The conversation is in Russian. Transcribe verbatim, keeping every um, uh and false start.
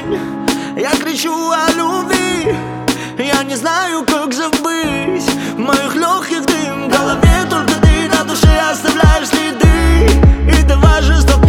день я кричу о любви. Я не знаю, как забыть. В моих легких дым, в голове только ты, на душе оставляешь следы. И давай же с тобой